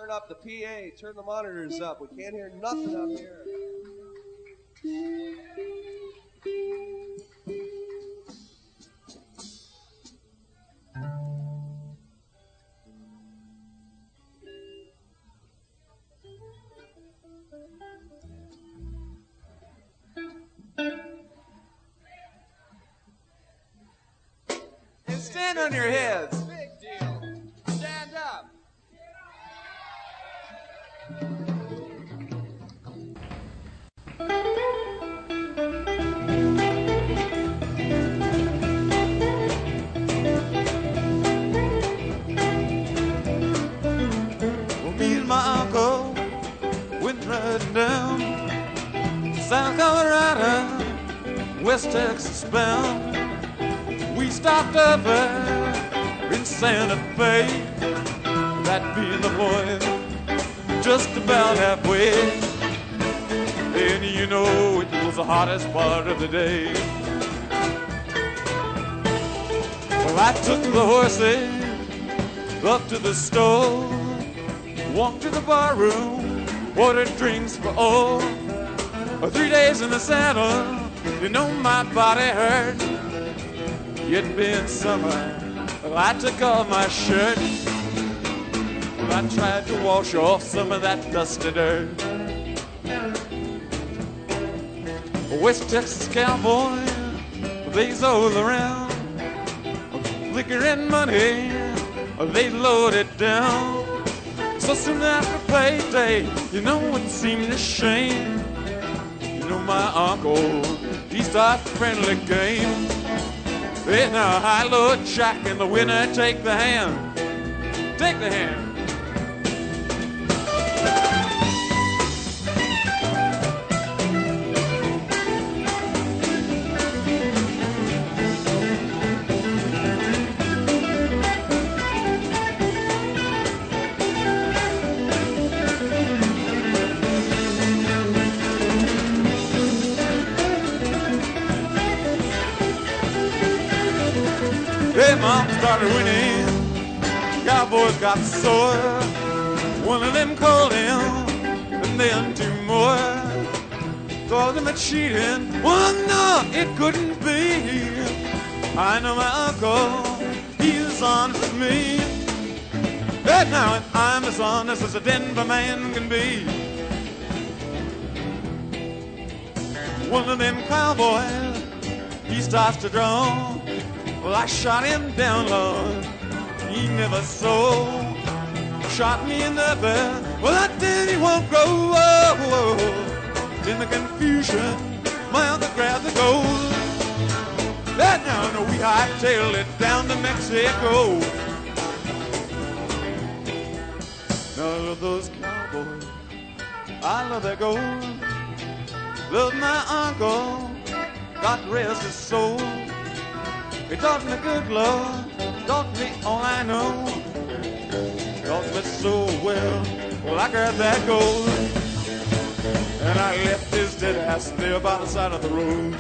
Turn up the PA, turn the monitors up. We can't hear nothing up here. And stand on your heads. Big deal. Stand up. Well, me and my uncle went riding down South Colorado, West Texas bound. We stopped up there in Santa Fe, that being the point, just about halfway. And you know it was the hottest part of the day. Well, I took the horses up to the store, walked to the bar room, ordered drinks for all. 3 days in the saddle, you know my body hurt. It been summer, well, I took off my shirt. Well, I tried to wash off some of that dusty dirt. West Texas cowboy, they's all around. Liquor and money, they loaded down. So soon after payday, you know it seemed a shame. You know my uncle, he started a friendly game. Hey, now high low Jack and the winner take the hand. Take the hand. Hey, Mom started winning. Cowboys got sore. One of them called him, and then two more. Told him a cheating. Well, no, it couldn't be. I know my uncle, he's honest with me. Hey, now, and I'm as honest as a Denver man can be. One of them cowboys, he starts to draw. Well, I shot him down, Lord, he never saw. Shot me in the back, well, that did he won't grow. In the confusion, my uncle grabbed the gold. That now, no, we hightailed it down to Mexico. Now I love those cowboys, I love their gold. Love my uncle, God rest his soul. He taught me good love, taught me all I know. Taught me so well, well I got that gold. And I left his dead ass there by the side of the road.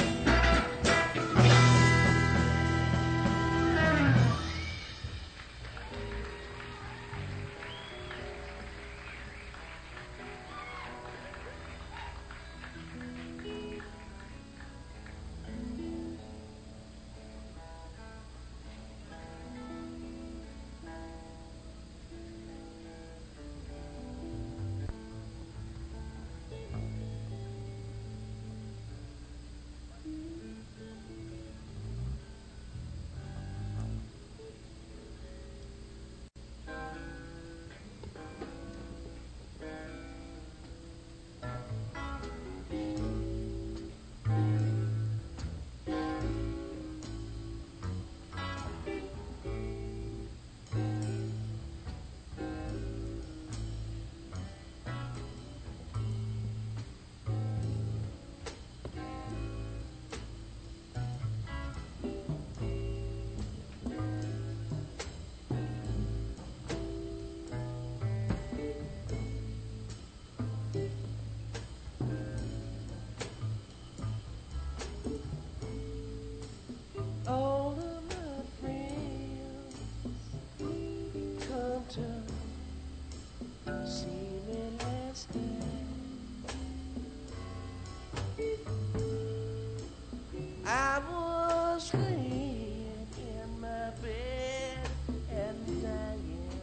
I was laying in my bed and dying.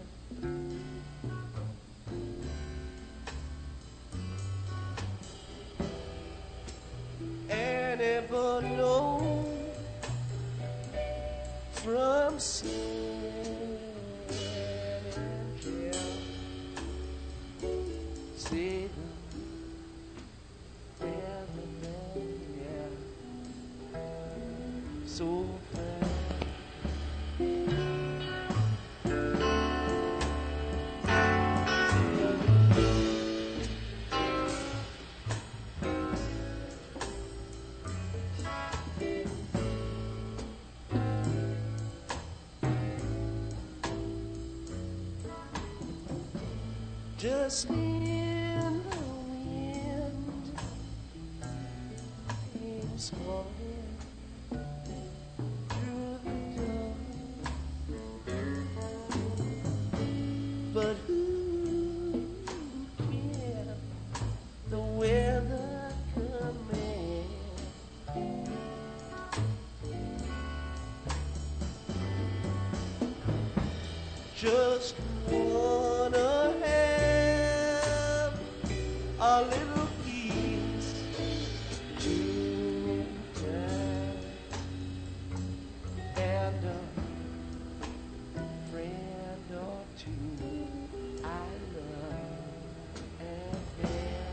Anybody know from sin and care? See the man, yeah, so fair. Just in the wind came stalking through the door, but who can the weather command? Just wanna have a little peace to time and a friend or two I love and care.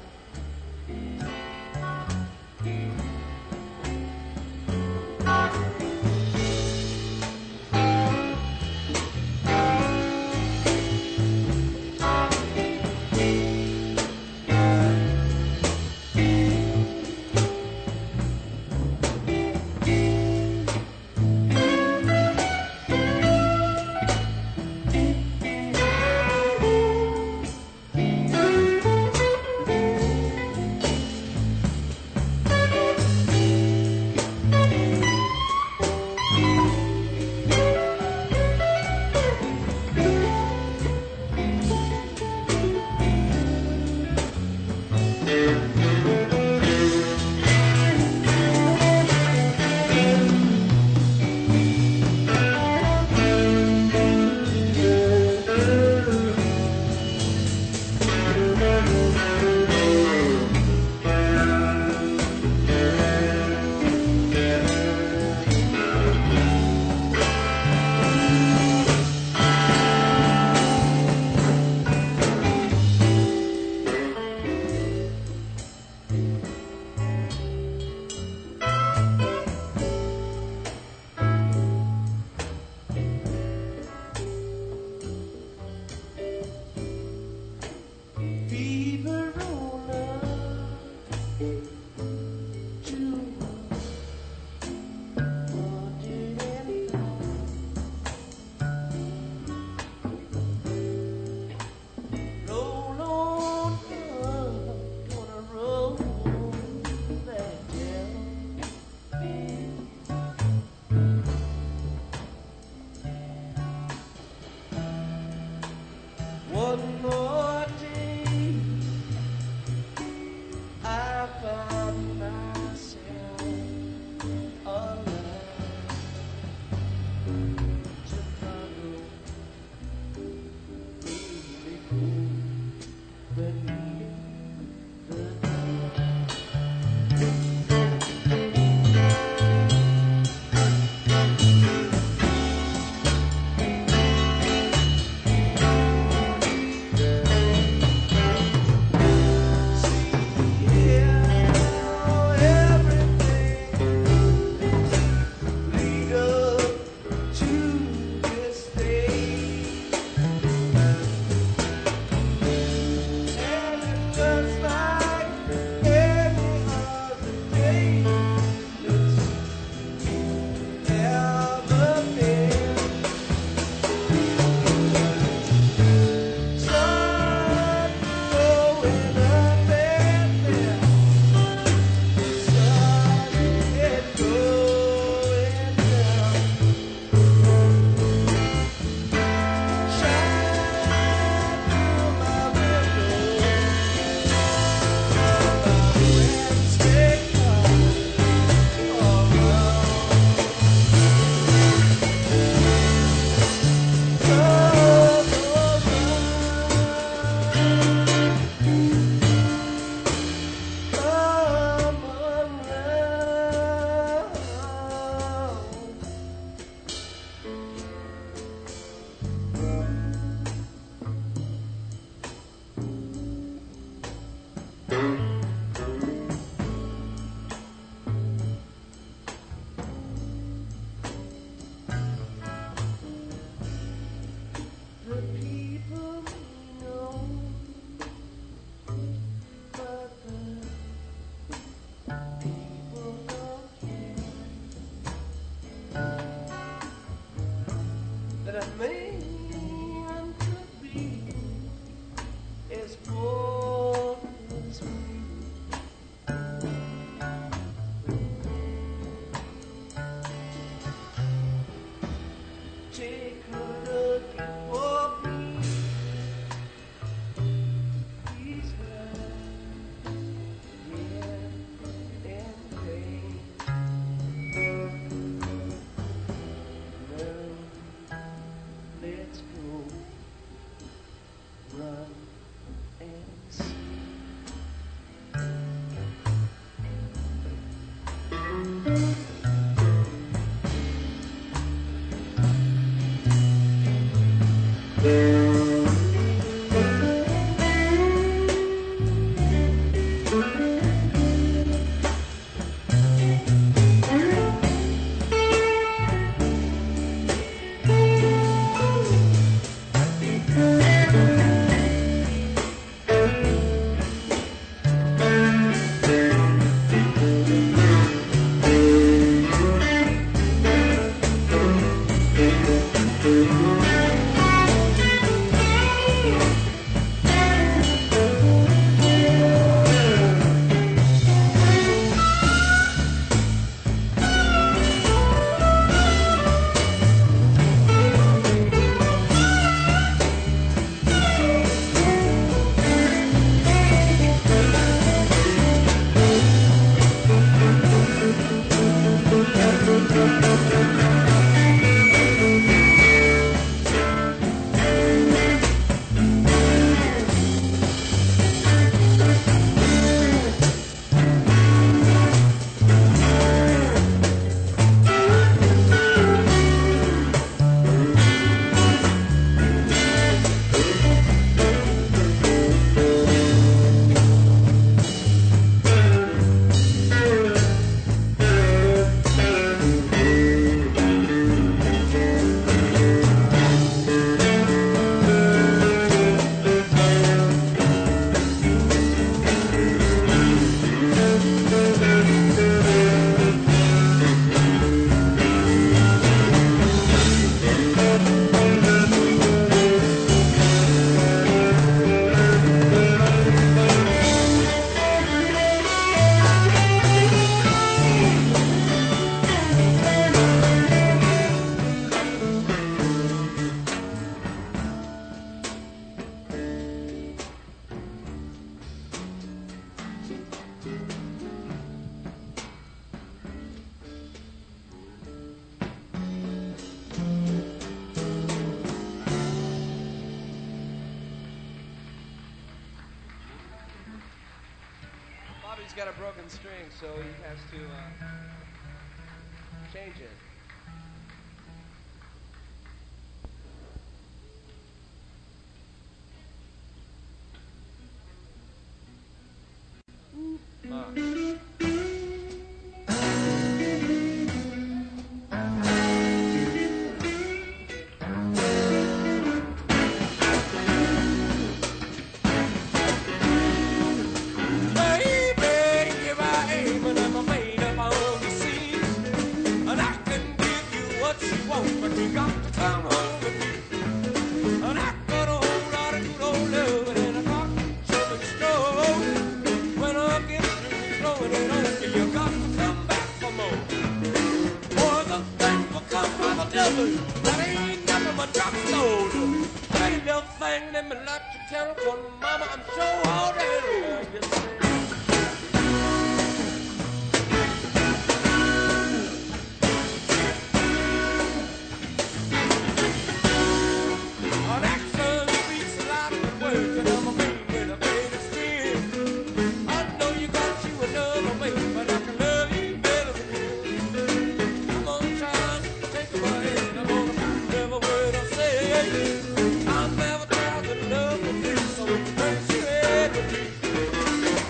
Fever roll up to 105. Roll on up, gonna roll that down. One more day, I found myself alive. Chicago, really cool beneath the Bobby's got a broken string, so he has to change it. That ain't nothing but drop soda. Hey, little thing, let me let you telephone, mama, I'm so already. An accent speaks a lot of words, and I'm a man with a baby skin. I know you got you another way, but I can love you better than you. I'm gonna try to take my hand, I'm gonna prove every word I say. I'll never try to love with you, so don't you ever leave.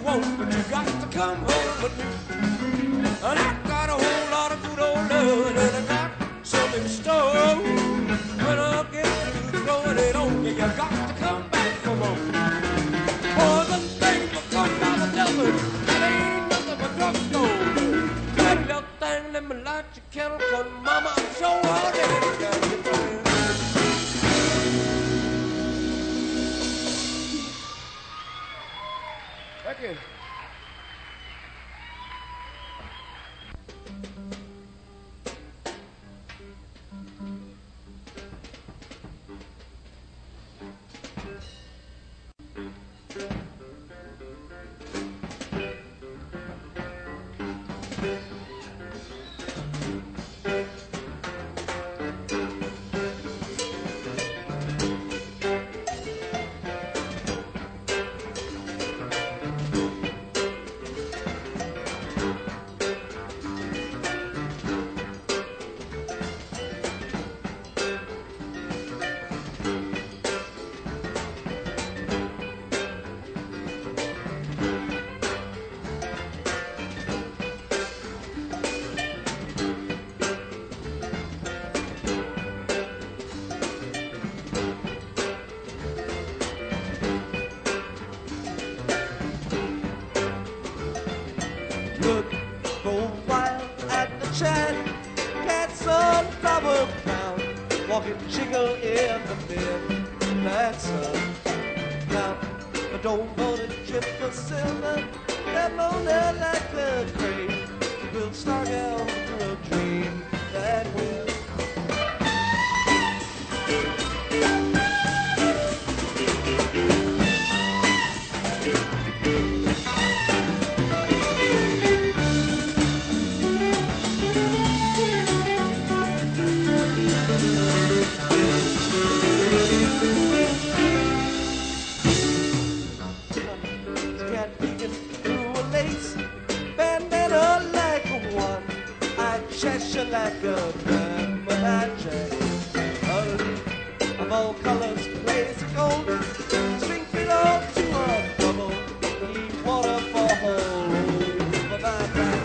want, but you got to come home with me. And I got a whole lot of good old love, and I got some in store. When I get through throwing it on you, you got to come back for more. Poison things will come by the dozen, that ain't nothing but drugstore. That little thing, let me light your candle, 'cause mama, I'm so hard headed, got you burning. Thank you. Look, go wild at the chat. Cats on double crown, walking jiggle in the midnight sun. Now, I don't want to trip for silver. That moaner like a crane will start out through a dream that will. Like a diamond jack, of all colors, blaze of gold, string below to a bubble, need waterfall over my back.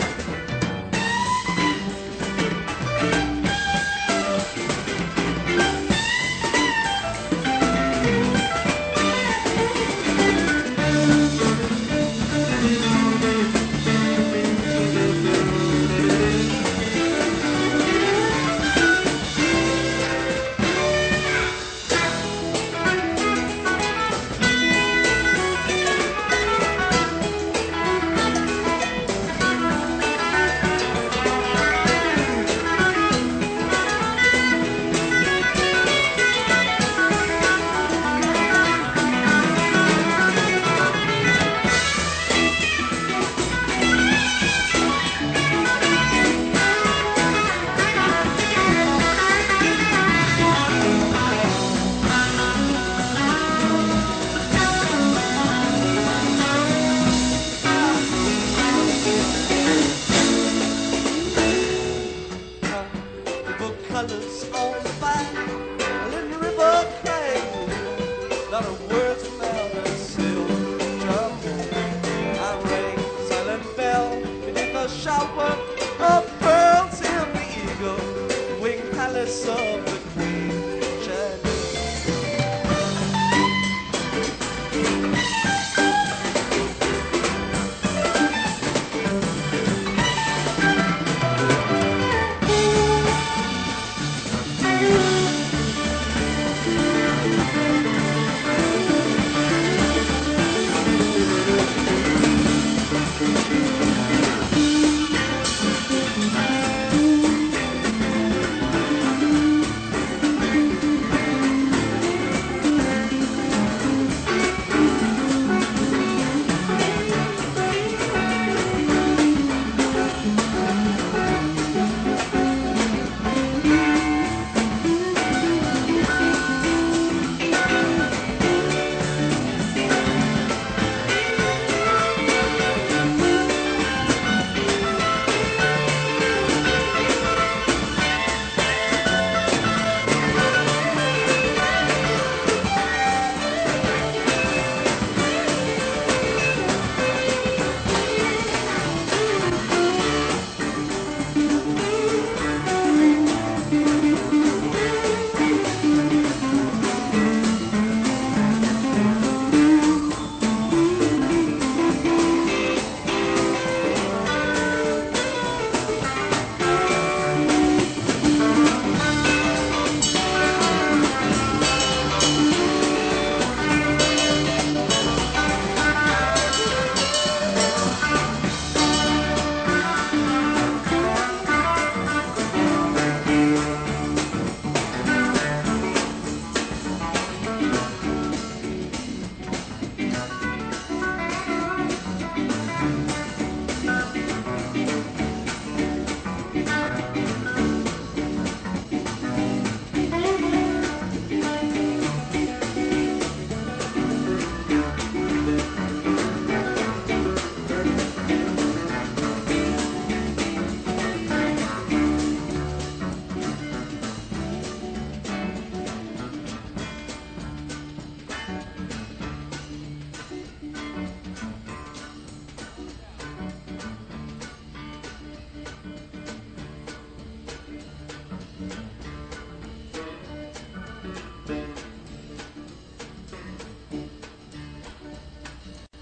Colors on the fire, little river crying, not a word's found a silver jumble. I rang silent bell beneath a shower of pearls in the eagle winged palace of the queen.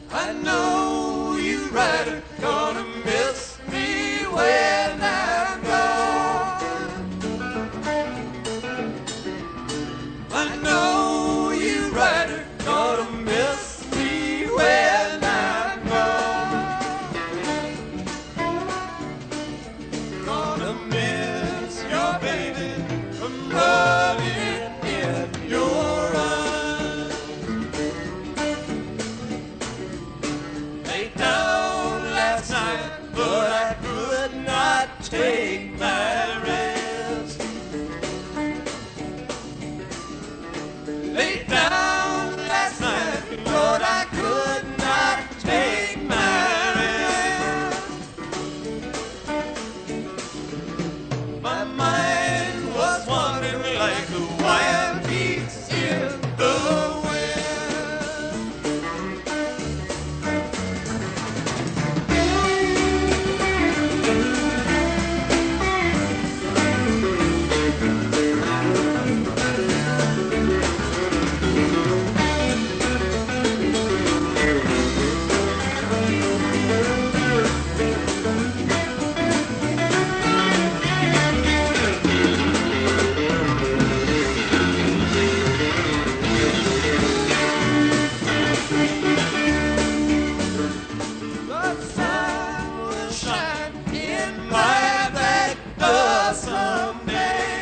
I know you rider gonna miss me when I'm gone. I know you rider gonna miss me when I'm gone. Gonna miss your baby from running in your arms. Lay down last night, but I could not take my rest. Lay down last night, but I could not take my rest. My mind was wandering like the wild geese in the wind. The sun will shine in my back door someday.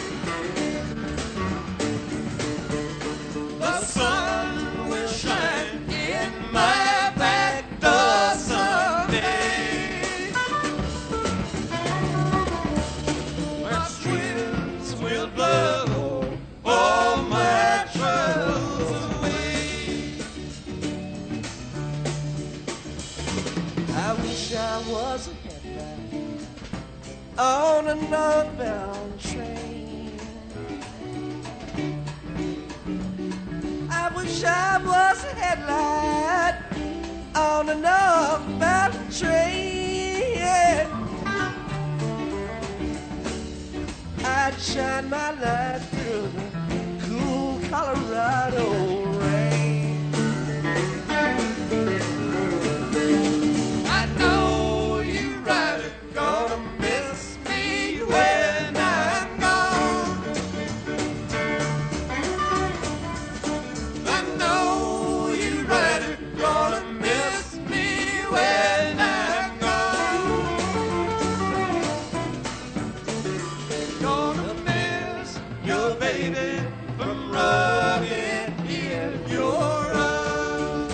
The sun will shine in my back door someday. My winds will blow all my troubles away. I wish I was a headlight on a northbound train. I wish I was a headlight on a northbound train. I'd shine my light through the cool Colorado rain. I know you rider gonna miss me when I'm gone. I know you rider gonna miss me when I'm gone. Gonna miss your baby from running in your arms.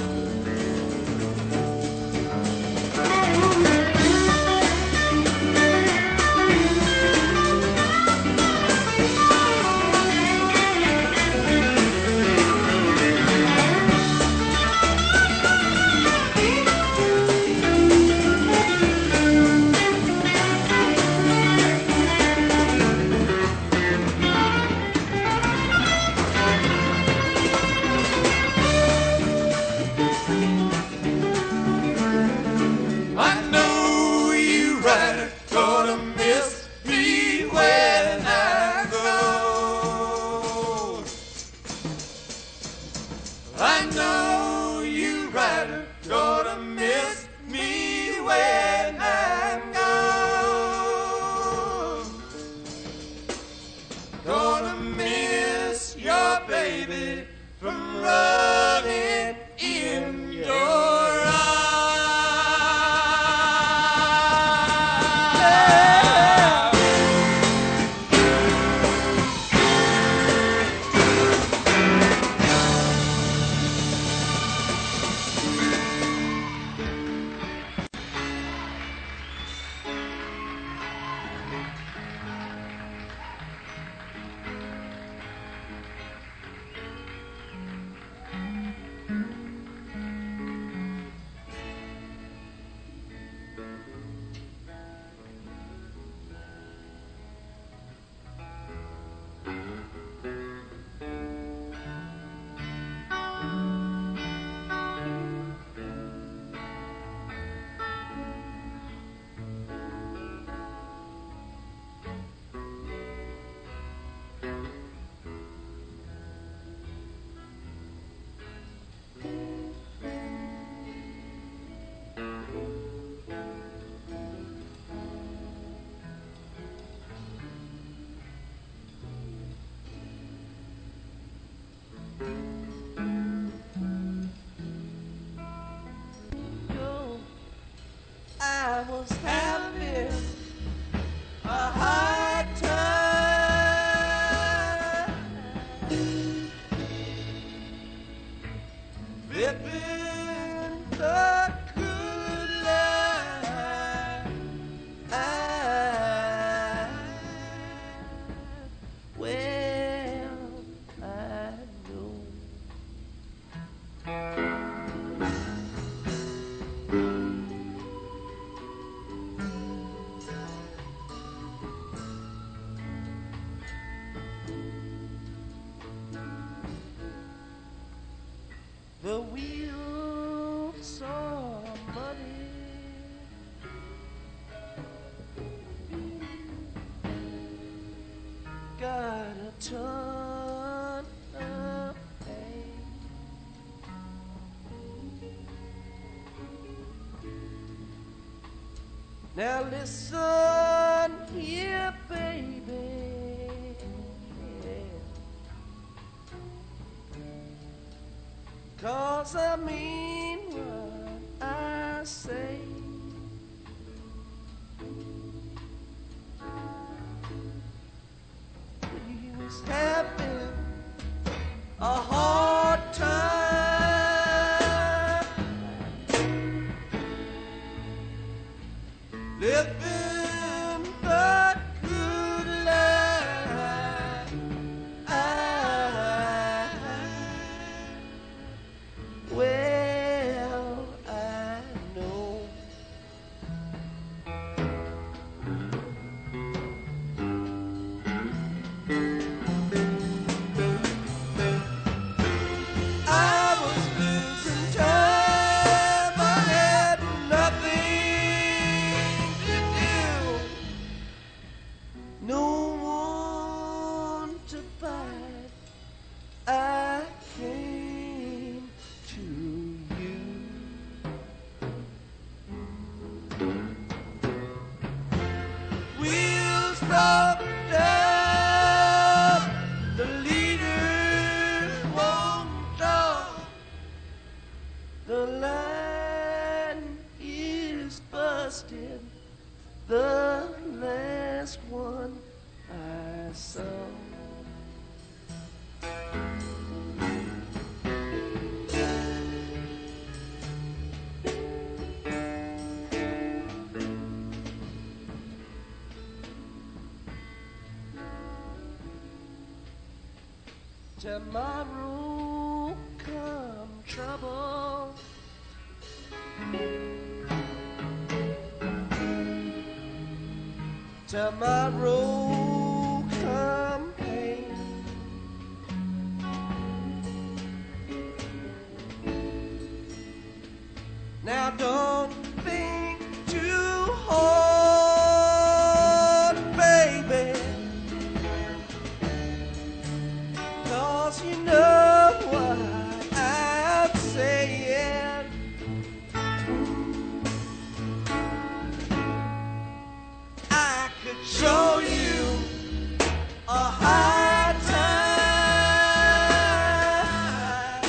I know you rider gonna miss me when I go. I know you rider gonna miss me when I'm gone. Gonna miss your baby from running in your arms. I was having a hard time living the good life. Well, I know. The wheels are muddy, got a ton of pain. Now listen here, baby. Cause I mean what I say. He was having a hard time living the good life. Well, I know. I was losing time, I had nothing to do, no one to fight. I came to you. Wheels broke down, the leader won't talk. The line is busted, the last one I saw. Tomorrow come trouble. Tomorrow come pain. Now don't think too hard, baby. Cause you know what I'm saying. I could show you a hard time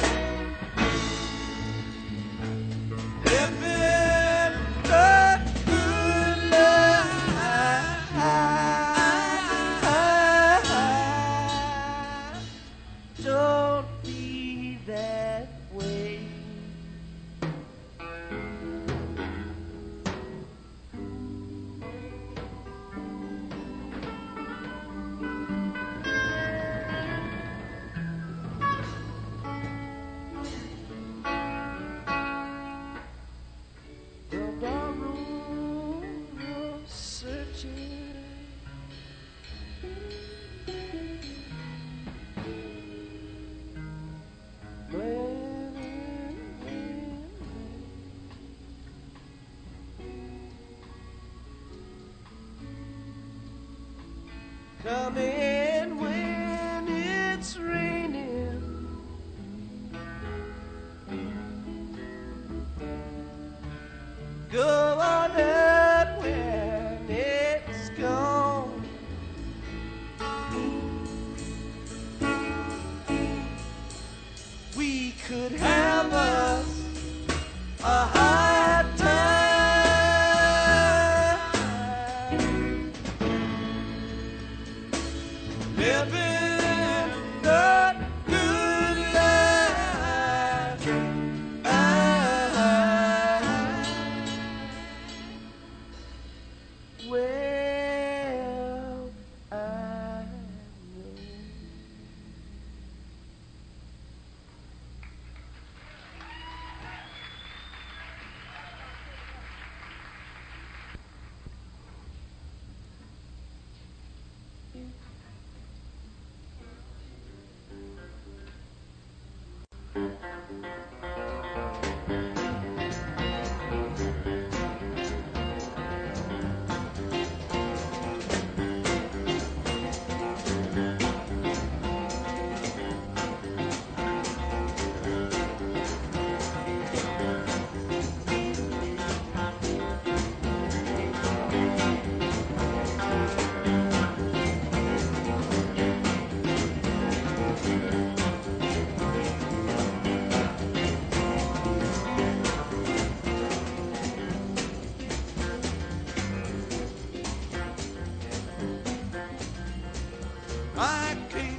living the good life. Don't be that way. The barroom searching. Come in when it's raining. go on it when it's gone. We could have us a high time living the good life. Well, I know. I can't.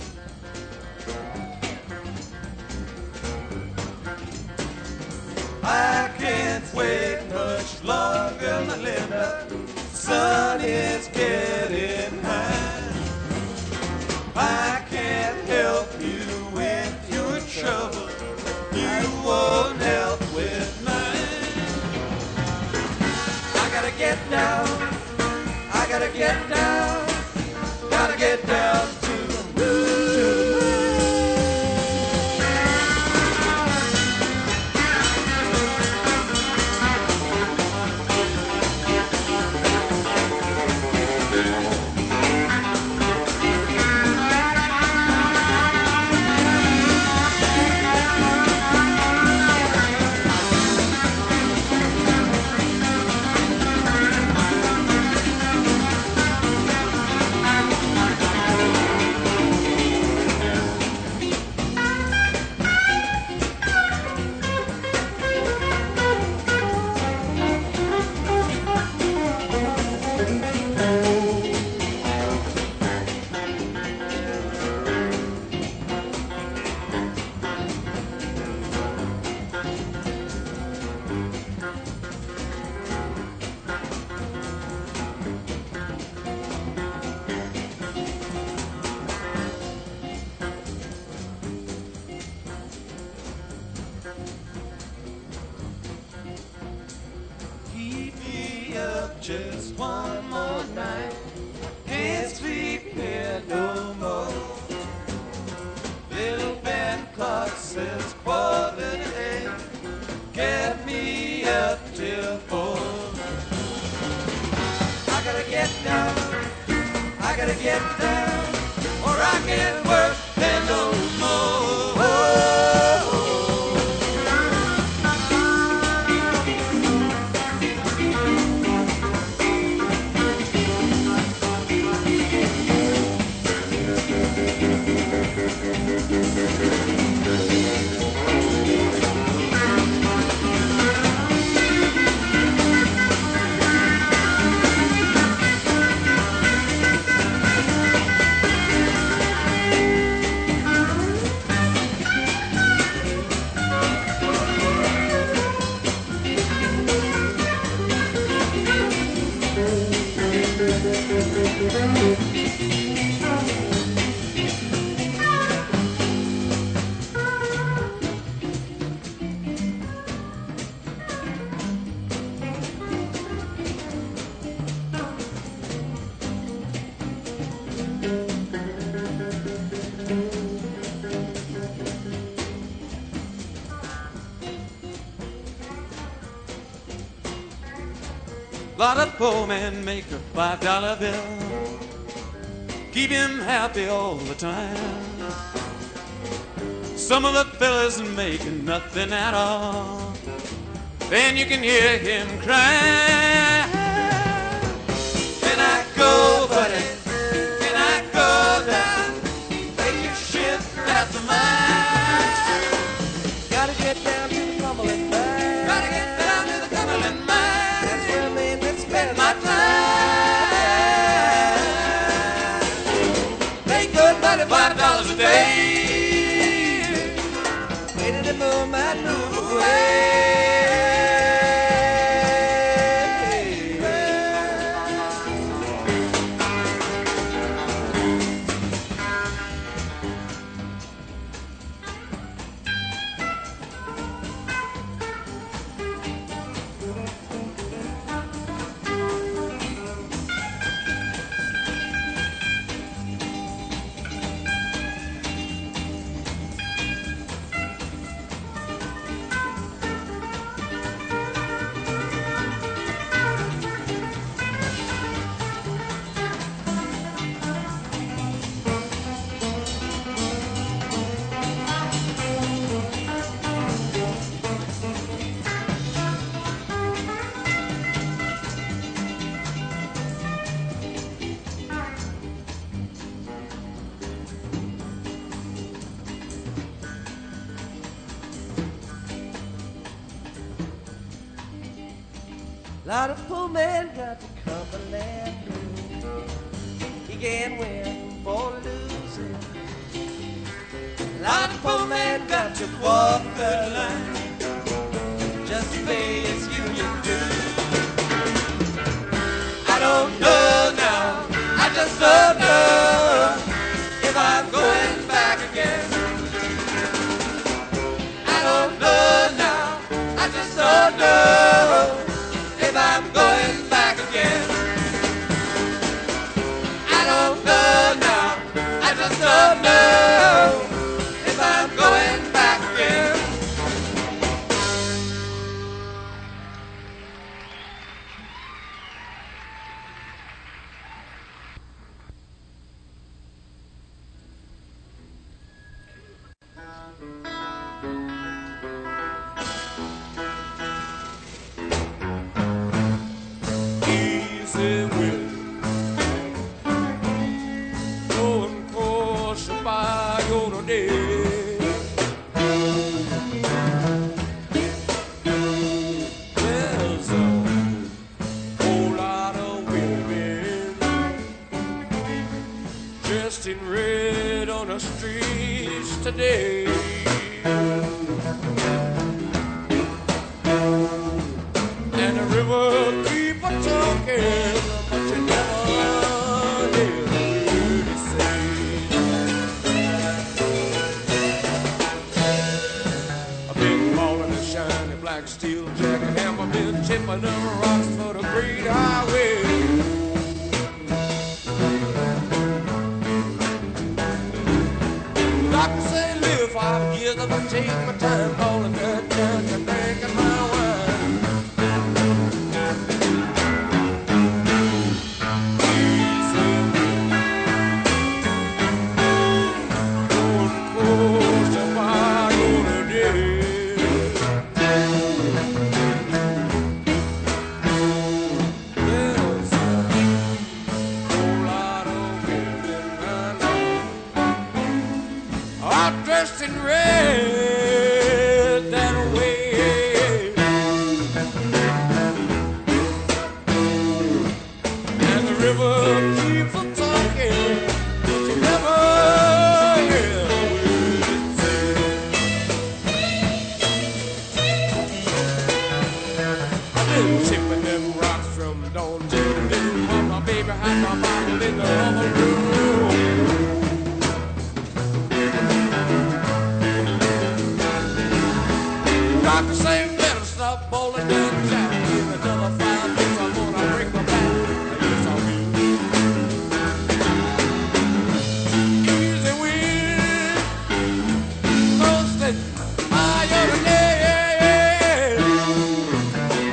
I can't wait much longer, Melinda. Sun is getting high. I can't help you with your trouble. You won't help with mine. I gotta get down. I gotta get down. Gotta get down to the moon. Keep me up just one more night. Can't sleep here no more. Little band clock says 7:45. Get me up till 4. I gotta get down. I gotta get down, or I can't work there no more. Lot of poor men make a $5 bill, keep him happy all the time. Some of the fellas making nothing at all, then you can hear him cry. Can I go, buddy? Can I go down? Take your ship out to mine. Gotta get down to the Cumberland Mine. Gotta get down to the Cumberland Mine. That's where me and spend my time. Make good money, $5 a day. Waiting to move my move away. A lot of poor men got to Cumberland Blues. He can't win for losing. A lot of poor men got to walk the line just to pay his union dues. I don't know now, I just don't know if I'm going back again. I don't know now, I just don't know if I'm going back again. I don't know now, I just don't know if I'm going back again. Easy will going across the bayou today. There's a whole lot of women dressed in red on the streets today. And the river keep a talking, but you never hear what it say. I've been hauling a shiny black steel jacket, and I've been chipping the rocks for the great highway. Doctor say live 5 years, I've been taking my time hauling that junk and drinking my wine. Dressed in red that way, and the river keeps a talking, but you never hear what it says. I've been chipping them rocks from dawn till noon, while my baby had my bottle in the other room. Doctor say better stop bowling down the jack. Give another 5 minutes, I'm gonna break my back. Yes, I will. Easy wind, coasting higher today.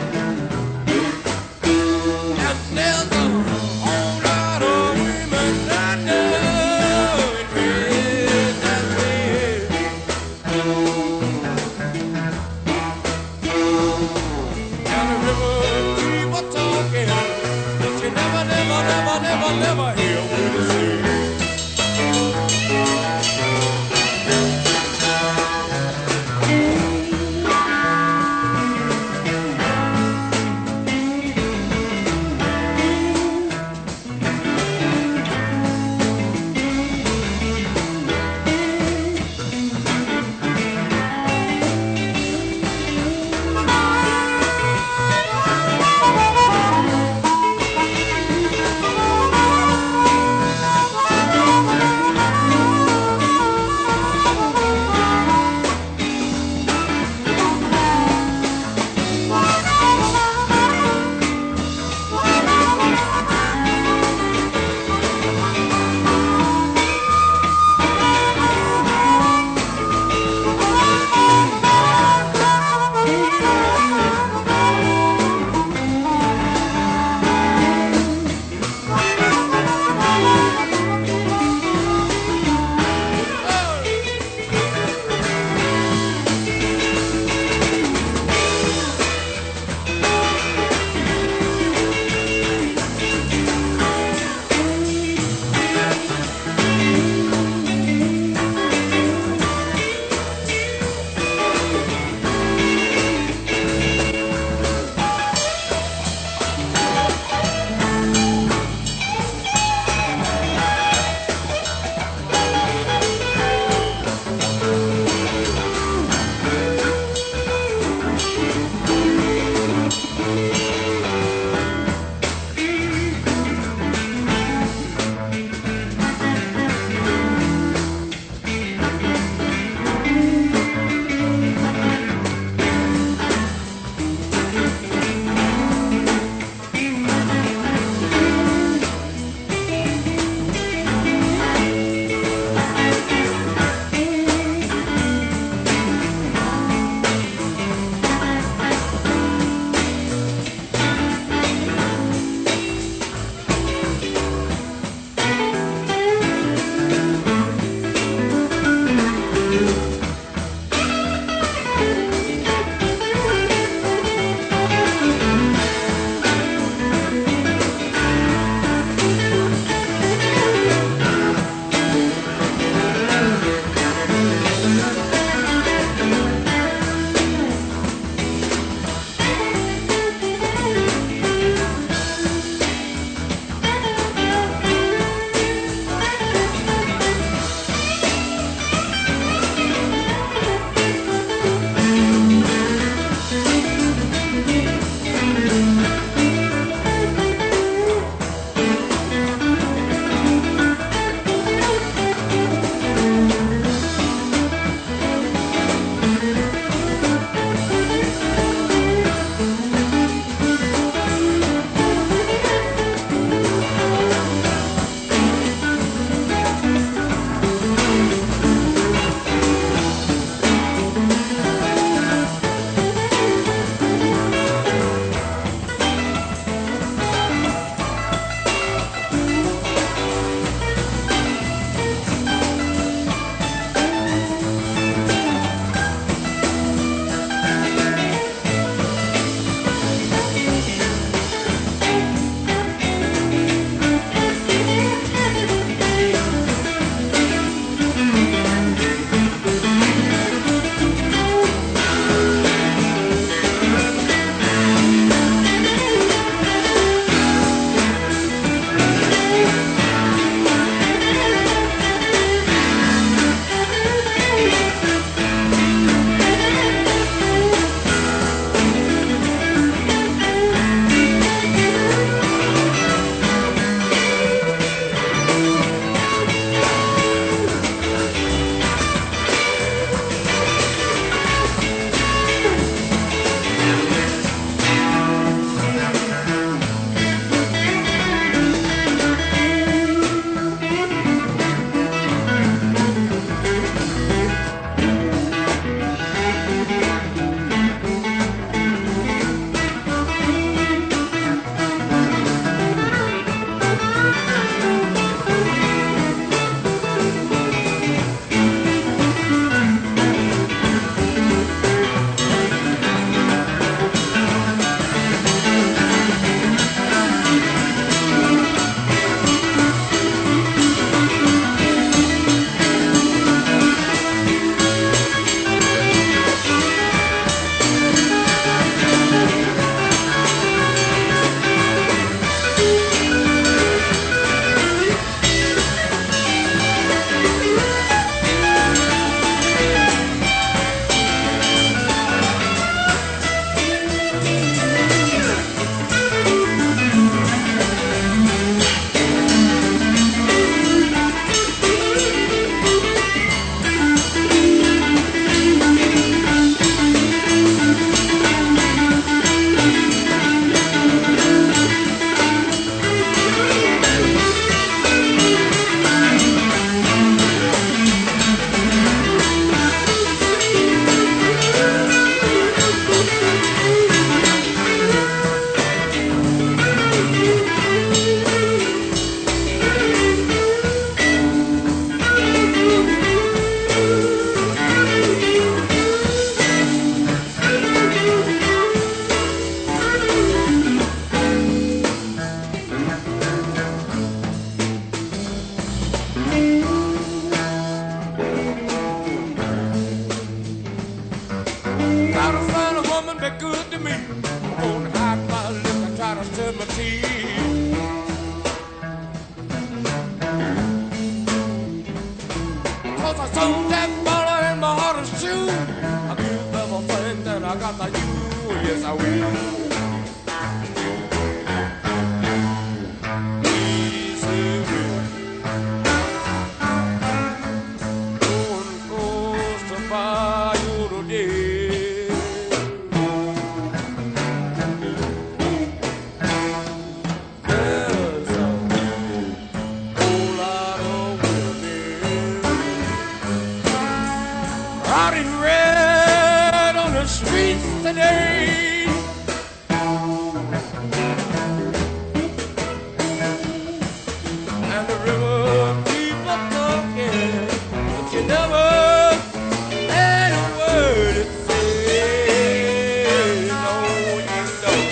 And there's a whole lot of women with my teeth. Cause I sold that dollar in my heart and shoe. I give everything that I got to you. Yes, I will. Today, and the river keep on talking, but you never had a word to say. No, you don't.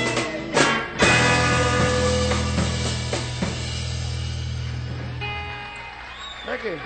Thank you.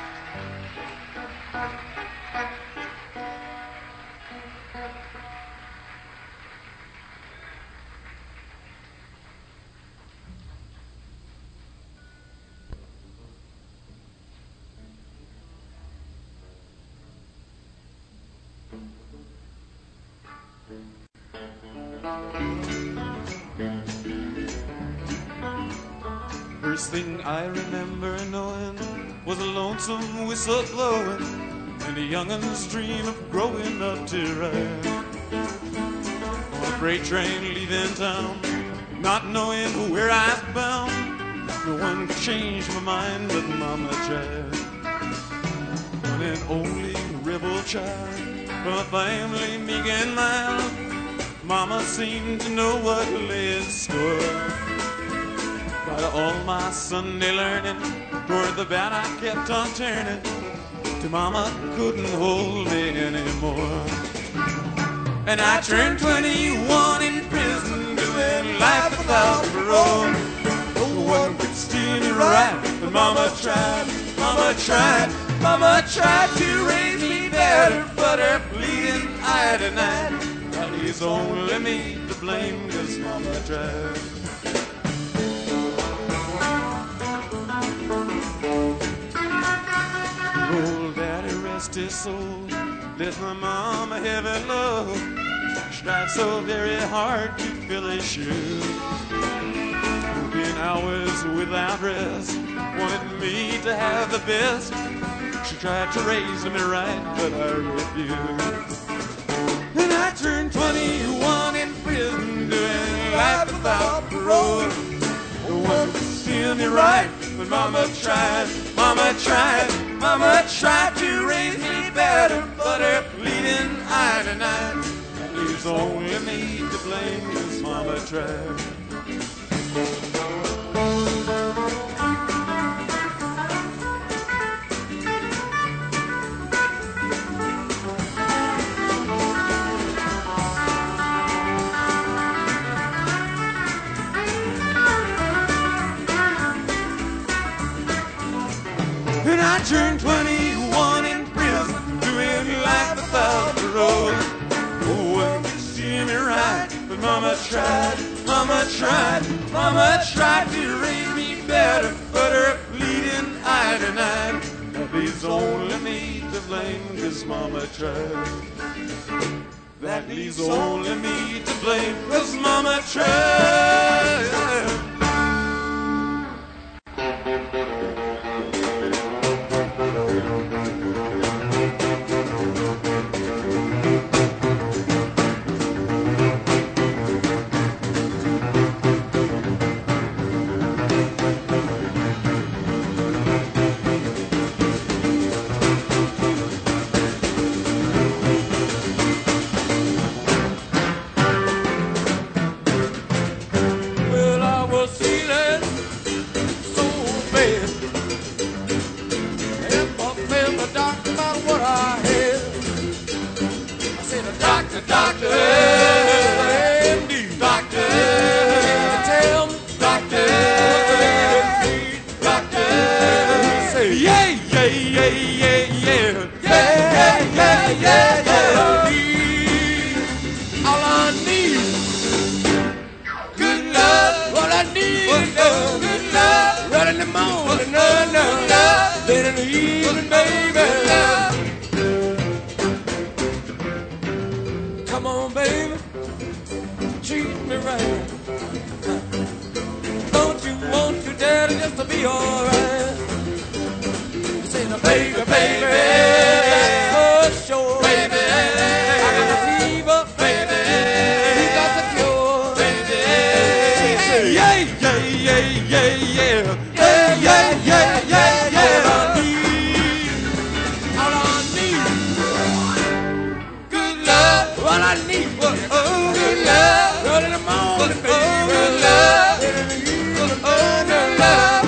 First thing I remember knowing was a lonesome whistle blowing and a youngin's dream of growing up to ride on a freight train leaving town, not knowing where I was bound. No one could change my mind but Mama tried. One and only rebel child from a family meek and mild, Mama seemed to know what lay in store. By all my Sunday learning, toward the bad I kept on turning, till Mama couldn't hold me anymore. And I turned 21 in prison, doing life without parole. No one could steal me right, but Mama tried, Mama tried, Mama tried to raise me better, but her bleeding I denied. That leaves only me to blame, 'cause Mama tried. Old Daddy rest his soul, left my mom a heavy load. She tried so very hard to fill his shoes, working hours without rest, wanted me to have the best. She tried to raise me right, but I refused. And I turned 21 in prison, doing life without parole. No one could steal me right, but Mama tried, Mama tried, Mama tried to raise me better, but her bleeding I denied. That leaves only me to blame, 'cause Mama tried. And I turned 21 in prison, doing life without parole. No one could see me right, but Mama tried, Mama tried, Mama tried to raise me better, but her bleeding I denied. That leaves only me to blame, 'cause Mama tried. That leaves only me to blame, 'cause Mama tried. Well, good love, good love. Right in the morning, no, no, love. Then in the evening, baby. Come on, baby, treat me right. Don't you want your daddy just to be alright? You say, no, baby, baby, for sure, baby. I got a fever, baby. You got the cure, baby. Yeah, yeah, yeah, yeah, yeah. Yeah, yeah, yeah, yeah, yeah. All I need, good love. All I need, good love. Right in the morning, baby, good love. In the evening, good love.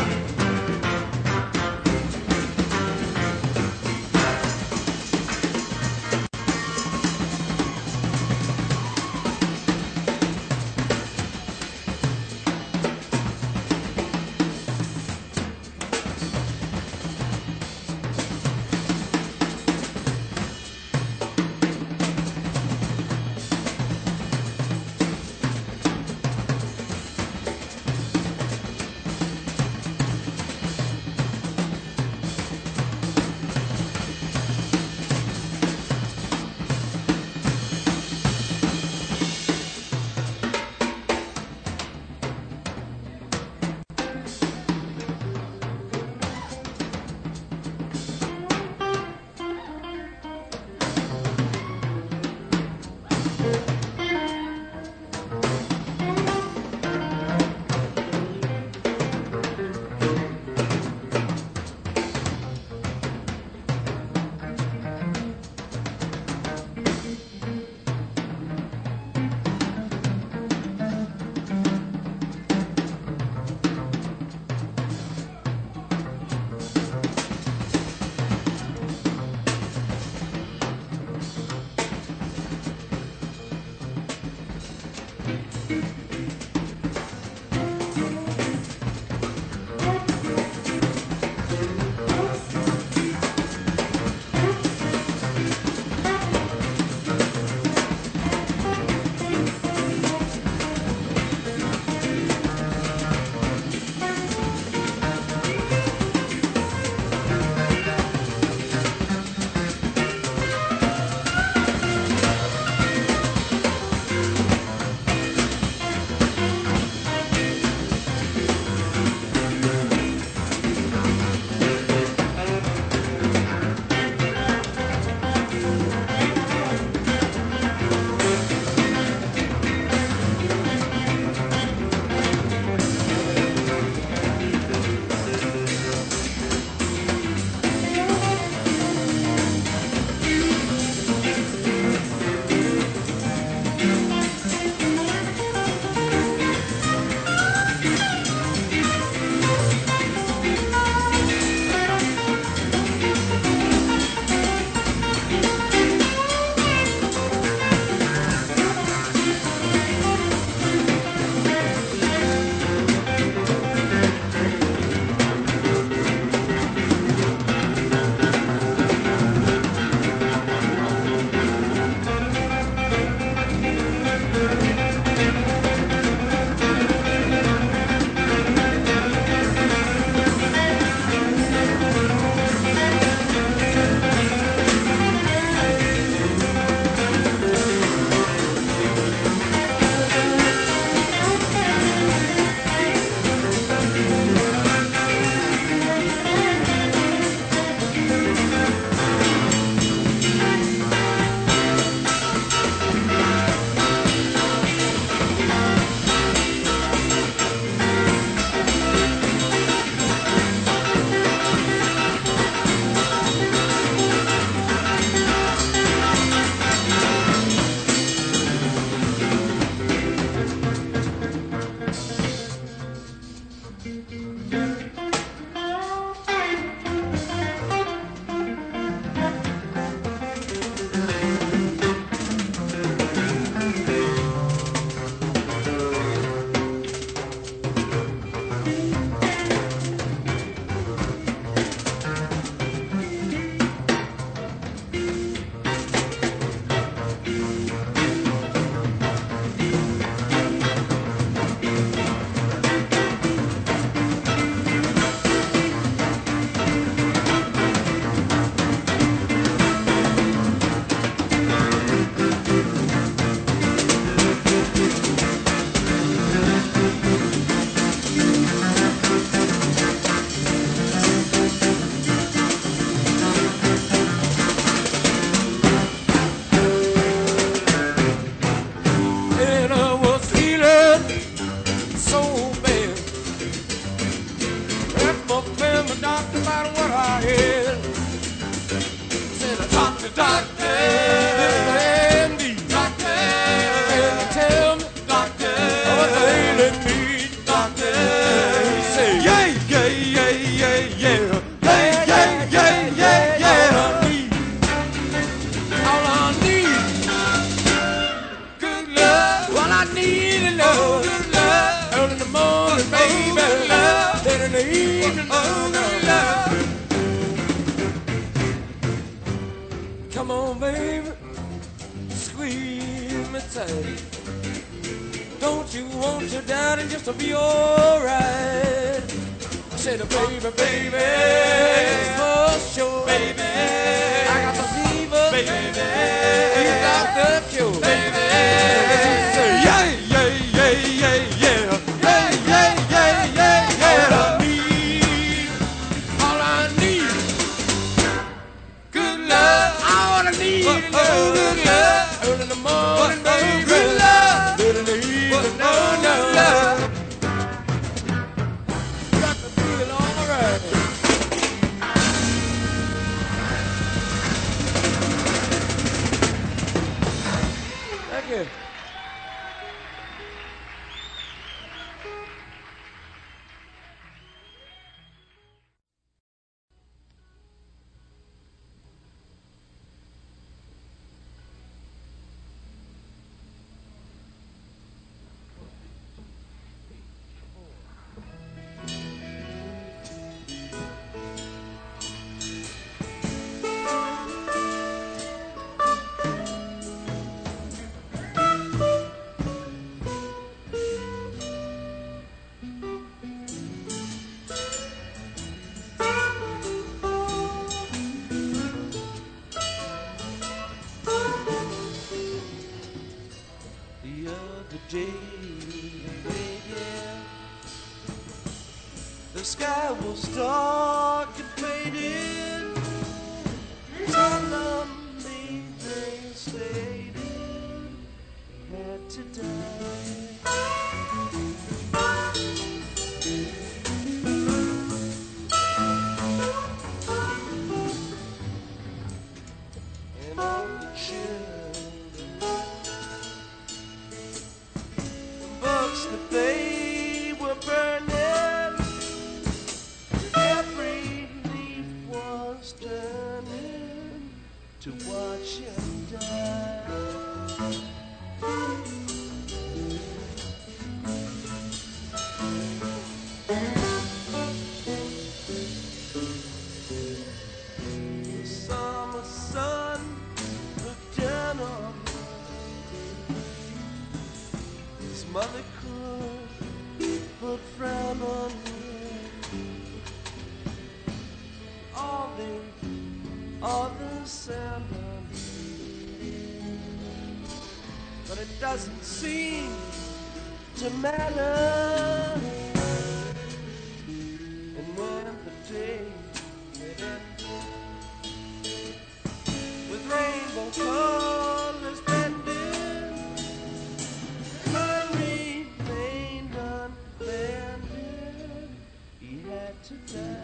my head. Said, doctor, doctor, MD, doctor, tell me, doctor, what's ailing me, doctor? He said, Yeah, yeah, yeah, yeah, yeah. Yeah, yeah, yeah, yeah, yeah. all I need, good love. All I need is love, good love. Early in the morning, baby, love. Then in the evening, oh, good love. Come on, baby, squeeze me tight. Don't you want your daddy just to be alright? I said, baby, baby, for sure, baby. I got the fever, baby. You got the cure, baby. Yeah, yeah, yeah, yeah, yeah. Yeah, yeah, yeah, yeah, yeah. All I need, good love. All I need is love, good love. Early in the morning, baby, good love. Late in the evening, no, no, love. Got to feel alright. Thank you. The other day, yeah, the sky was dark and faded. Solemnly they stated he had to die. And all the children, the books that they were burning, every leaf was turning to watch him die. The summer sun looked down on him. His mother could but frown on him. All the others sound on him, but it doesn't seem to matter. And when the day it ended, with rainbow colors blended, mine remained unbended. He had to die.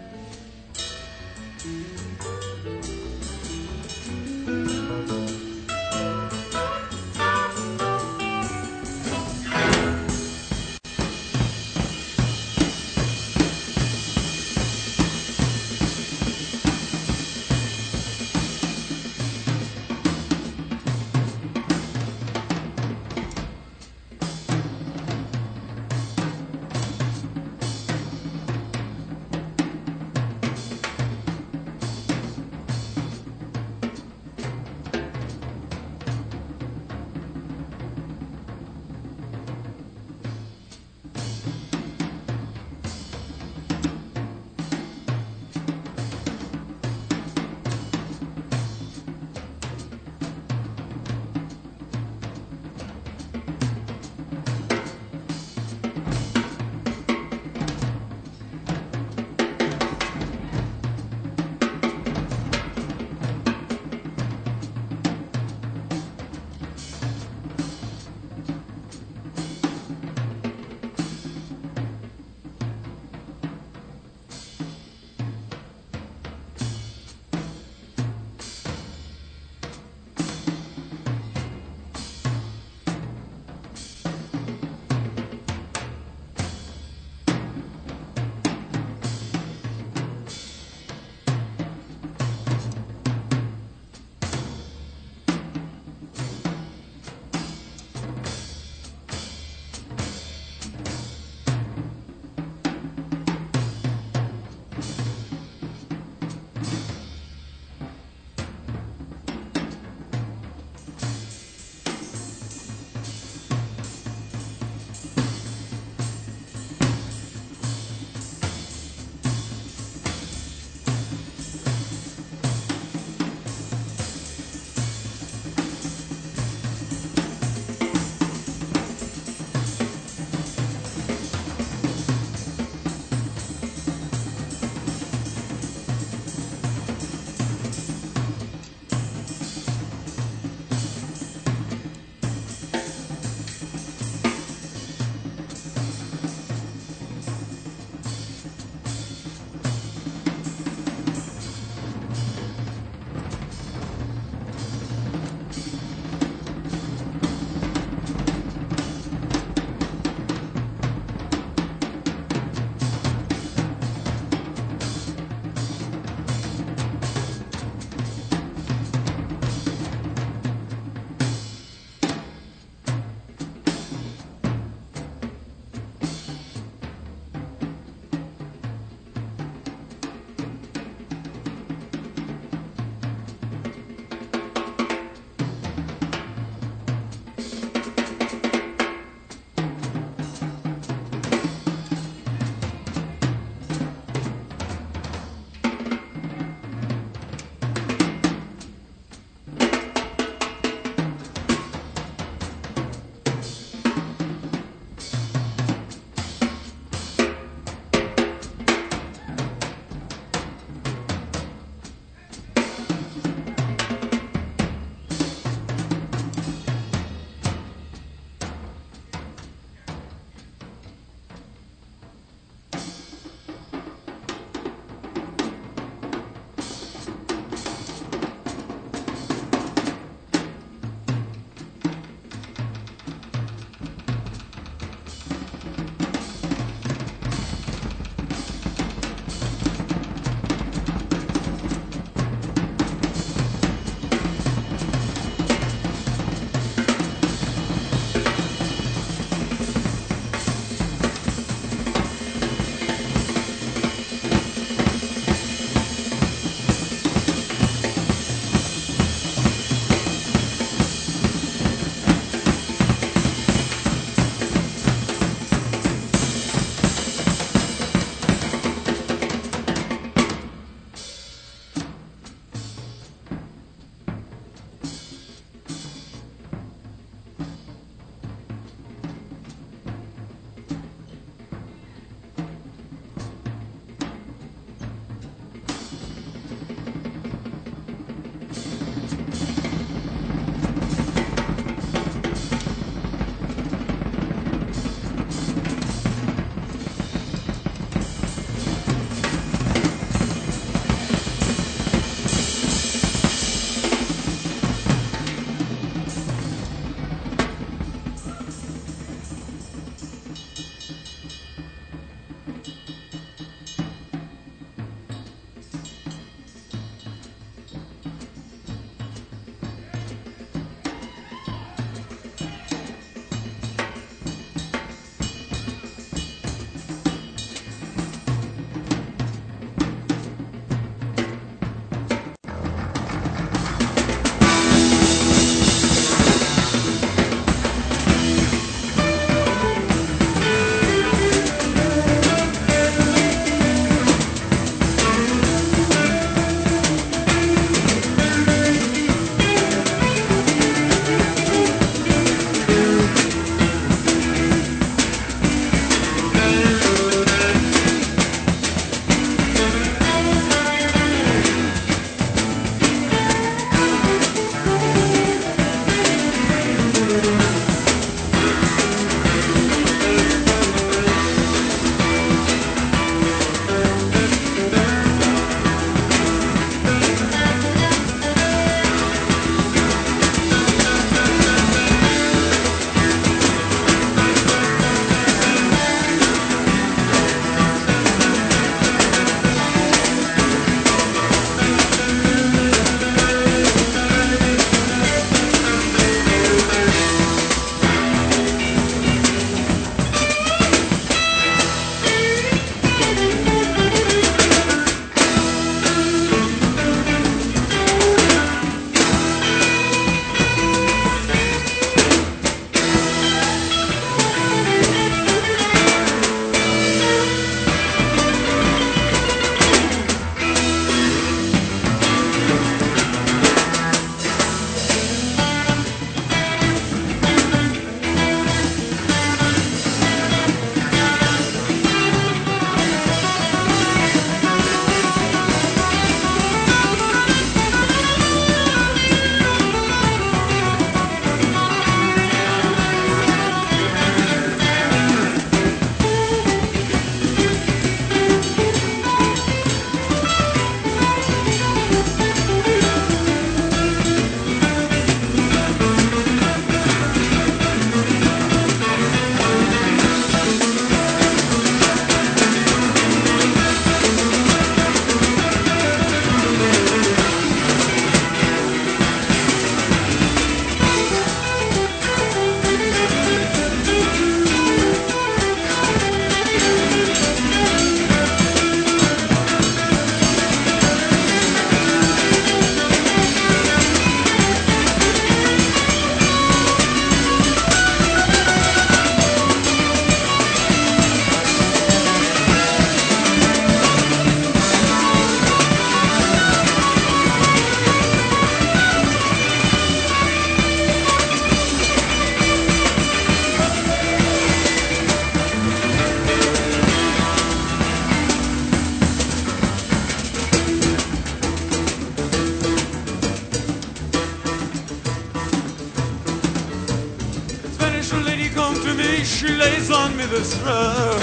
on me this road.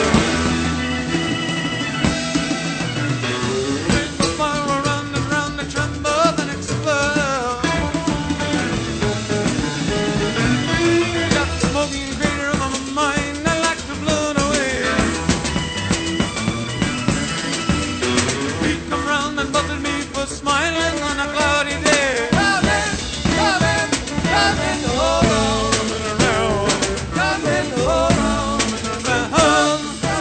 The fire will run and round and tremble and explode. Got the smoking crater of my mind, I like to blow it away. He'd come round and buzzed me for smiling on a cloudy day. Coming, coming, hold on. Coming around, Coming, hold on. around.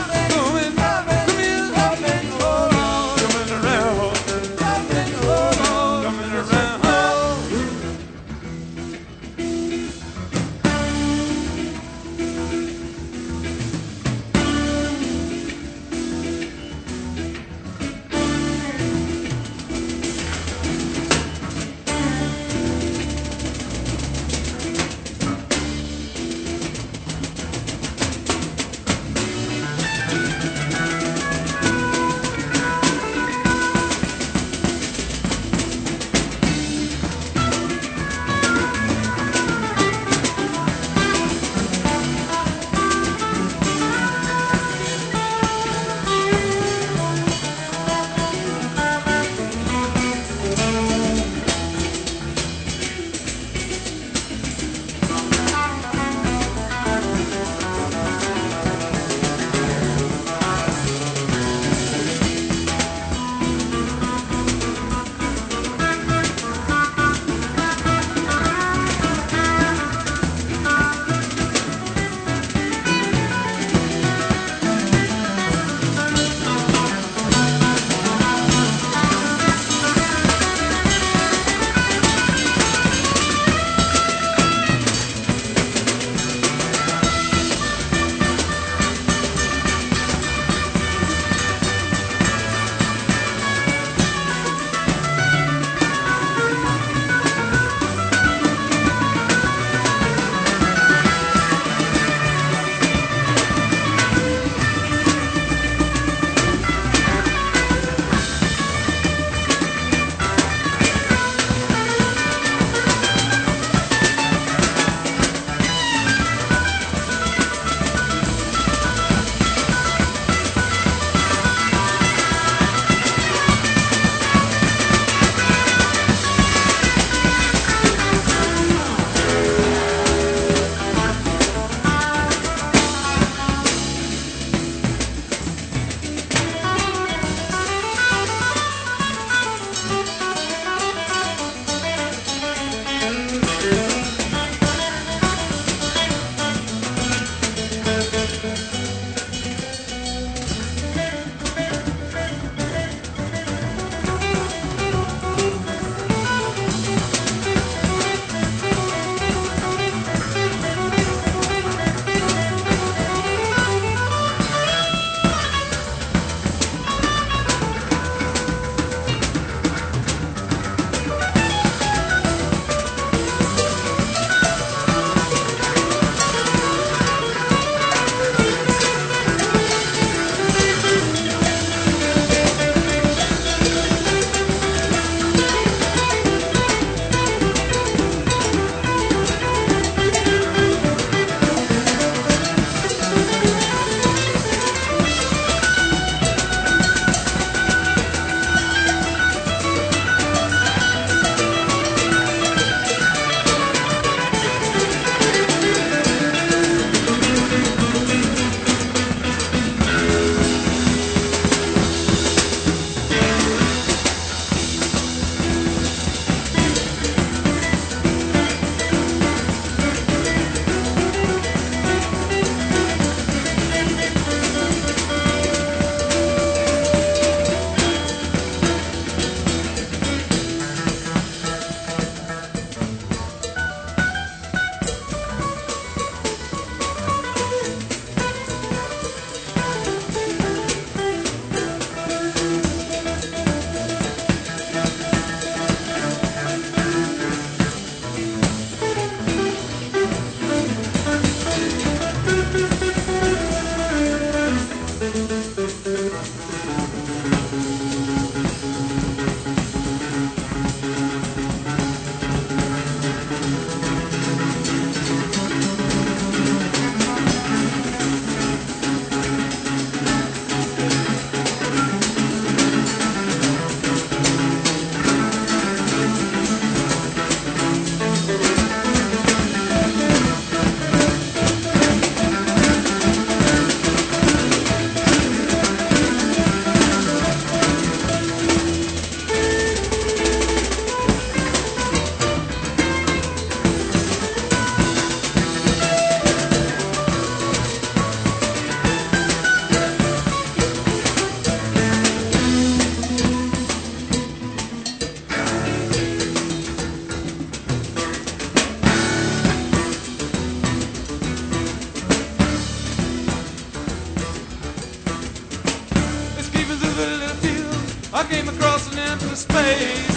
I came across an empty space.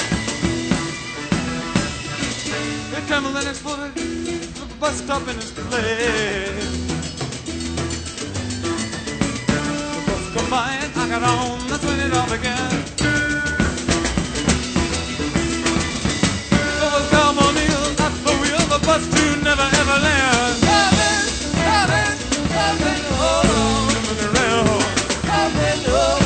It trembled and exploded, the bus stop in its place. The bus come by and I got on, that's when it all began. There was Tom O'Neill at the wheel, the bus to never ever land. Hold on, coming around. Coming around.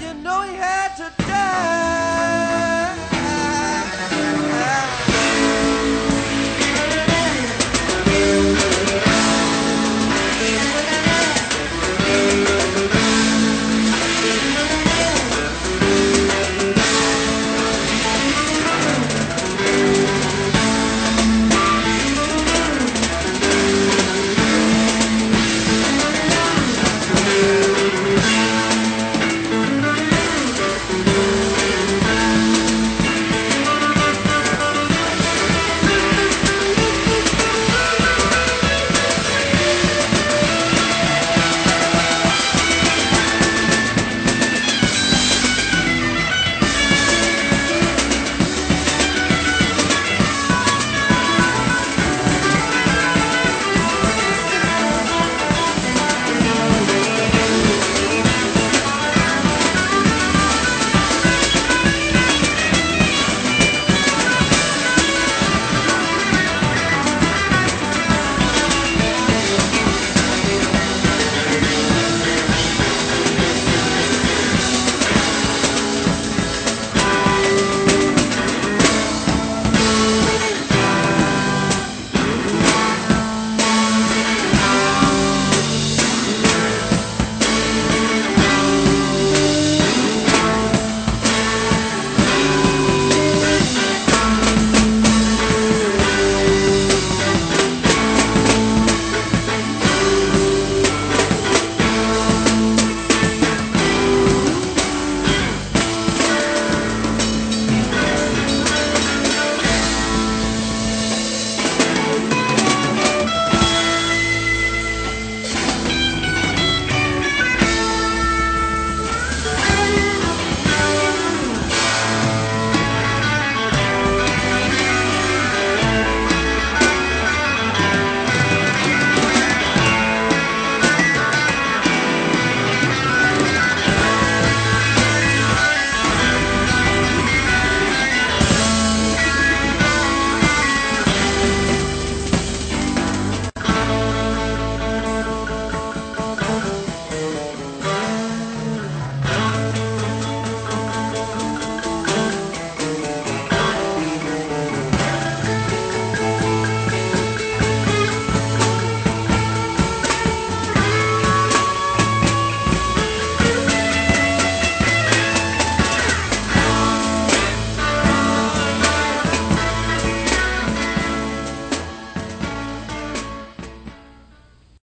you know he had to die.